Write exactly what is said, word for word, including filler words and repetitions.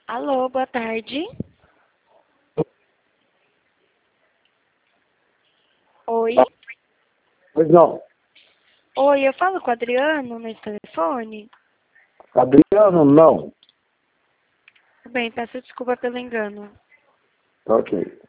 Alô, boa tarde. Oi. Pois não. Oi, eu falo com o Adriano nesse telefone? Adriano, não. Bem, peço desculpa pelo engano. Ok.